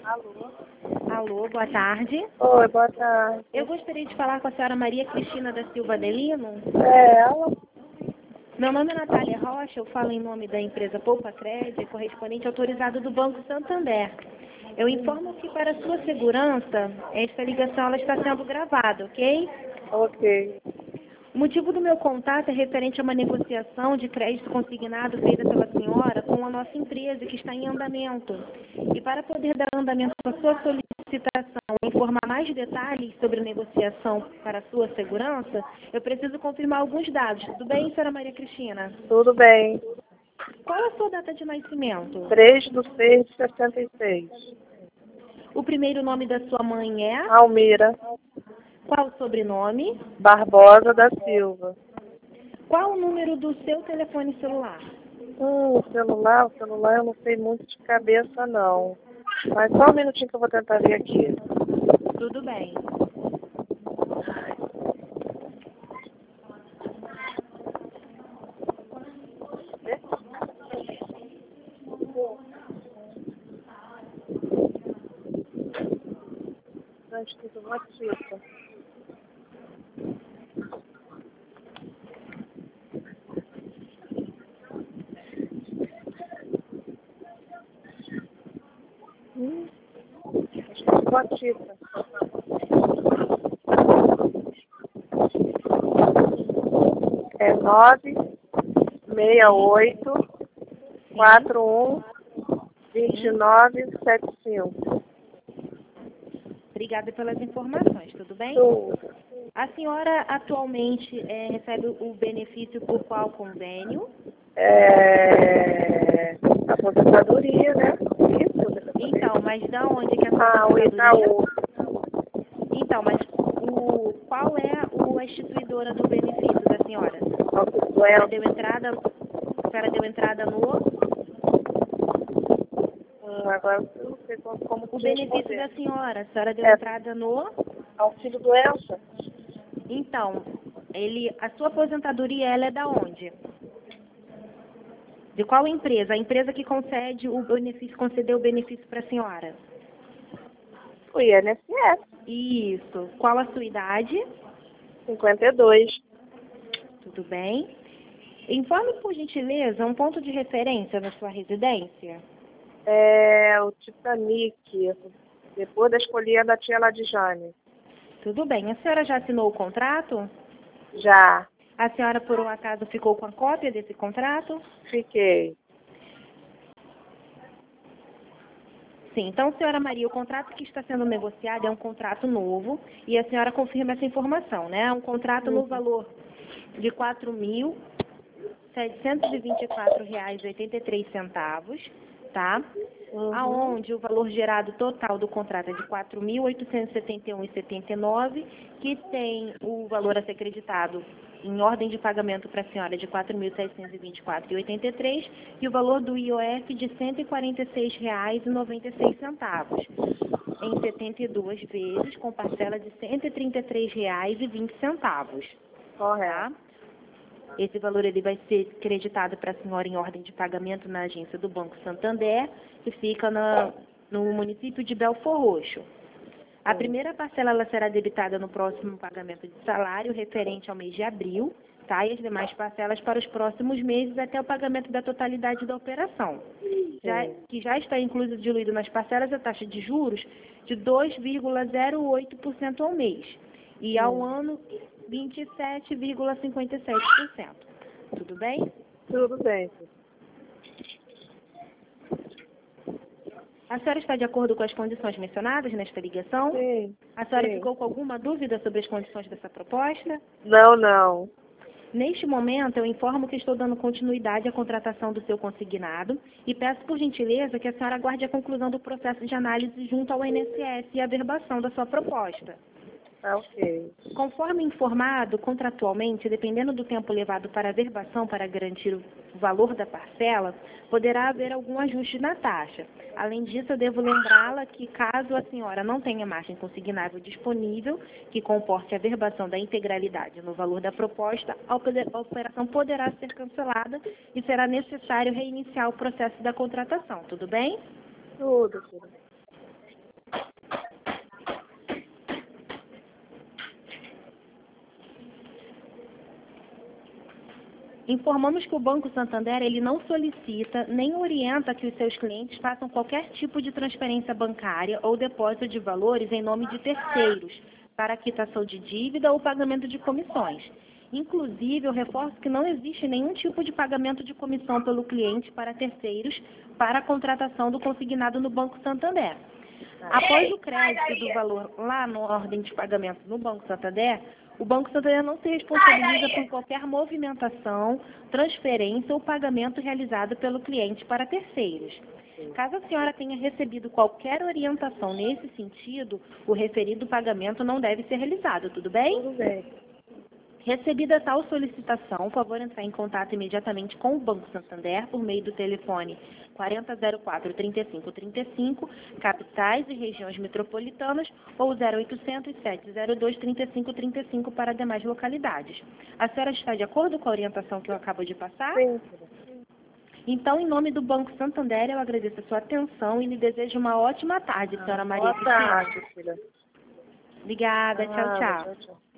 Alô? Alô, boa tarde. Oi, boa tarde. Eu gostaria de falar com a senhora Maria Cristina da Silva Adelino. É ela? Meu nome é Natália Rocha, eu falo em nome da empresa Poupa Crédito, correspondente autorizado do Banco Santander. Eu informo que para sua segurança, esta ligação ela está sendo gravada, ok? Ok. O motivo do meu contato é referente a uma negociação de crédito consignado feita pela senhora com a nossa empresa que está em andamento. E para poder dar andamento à sua solicitação e informar mais detalhes sobre a negociação para a sua segurança, eu preciso confirmar alguns dados. Tudo bem, senhora Maria Cristina? Tudo bem. Qual a sua data de nascimento? 3/6/66. O primeiro nome da sua mãe é? Almira Qual o sobrenome? Barbosa da Silva. Qual o número do seu telefone celular? O celular eu não sei muito de cabeça não. Mas só um minutinho que eu vou tentar ver aqui. Tudo bem. Antes que eu vou aqui. Acho que é Botita. É 968-41-2975. Obrigada pelas informações, tudo bem? Tudo. A senhora atualmente recebe o benefício por qual convênio? Aposentadoria, né? Isso. Então, mas da onde que é a sua O aposentadoria? Itaú. Então, mas qual é a instituidora do benefício da senhora? A senhora deu entrada no... Agora eu não sei como O te benefício responder. da senhora, a senhora deu É. entrada no... Auxílio doença? Então, a sua aposentadoria, ela é da onde? De qual empresa? A empresa que concede o benefício, concedeu o benefício para a senhora? O INSS. Isso. Qual a sua idade? 52. Tudo bem. Informe, por gentileza, um ponto de referência na sua residência. O Titanic. Depois da escolha da tia Ladijane. Tudo bem. A senhora já assinou o contrato? Já. A senhora, por um acaso, ficou com a cópia desse contrato? Fiquei. Sim. Então, senhora Maria, o contrato que está sendo negociado é um contrato novo e a senhora confirma essa informação, né? É um contrato no valor de R$ 4.724,83, tá? Aonde o valor gerado total do contrato é de R$ 4.871,79, que tem o valor a ser acreditado em ordem de pagamento para a senhora de R$ 4.724,83 e o valor do IOF de R$ 146,96 em 72 vezes, com parcela de R$ 133,20. Correto. Tá? Esse valor ele vai ser creditado para a senhora em ordem de pagamento na agência do Banco Santander, que fica no município de Belfor Roxo. A primeira parcela ela será debitada no próximo pagamento de salário, referente ao mês de abril, tá? E as demais parcelas para os próximos meses até o pagamento da totalidade da operação. Que já está incluso diluído nas parcelas a taxa de juros de 2,08% ao mês. E ao ano, 27,57%. Tudo bem? Tudo bem. A senhora está de acordo com as condições mencionadas nesta ligação? Sim. A senhora Sim. ficou com alguma dúvida sobre as condições dessa proposta? Não. Neste momento, eu informo que estou dando continuidade à contratação do seu consignado e peço, por gentileza, que a senhora aguarde a conclusão do processo de análise junto ao INSS e a averbação da sua proposta. Ok. Conforme informado, contratualmente, dependendo do tempo levado para a averbação para garantir o valor da parcela, poderá haver algum ajuste na taxa. Além disso, eu devo lembrá-la que, caso a senhora não tenha margem consignável disponível, que comporte a averbação da integralidade no valor da proposta, a operação poderá ser cancelada e será necessário reiniciar o processo da contratação. Tudo bem? Tudo. Informamos que o Banco Santander ele não solicita nem orienta que os seus clientes façam qualquer tipo de transferência bancária ou depósito de valores em nome de terceiros para quitação de dívida ou pagamento de comissões. Inclusive, eu reforço que não existe nenhum tipo de pagamento de comissão pelo cliente para terceiros para a contratação do consignado no Banco Santander. Após o crédito do valor lá na ordem de pagamento no Banco Santander, o Banco Santander não se responsabiliza por qualquer movimentação, transferência ou pagamento realizado pelo cliente para terceiros. Caso a senhora tenha recebido qualquer orientação nesse sentido, o referido pagamento não deve ser realizado, tudo bem? Tudo bem. Recebida tal solicitação, por favor entrar em contato imediatamente com o Banco Santander por meio do telefone 4004-3535, capitais e regiões metropolitanas, ou 0800 702 3535 para demais localidades. A senhora está de acordo com a orientação que eu acabo de passar? Sim, filha. Então, em nome do Banco Santander, eu agradeço a sua atenção e lhe desejo uma ótima tarde, senhora Maria Boa Cristina. tarde, filha. Obrigada, tchau, Nada, tchau. tchau.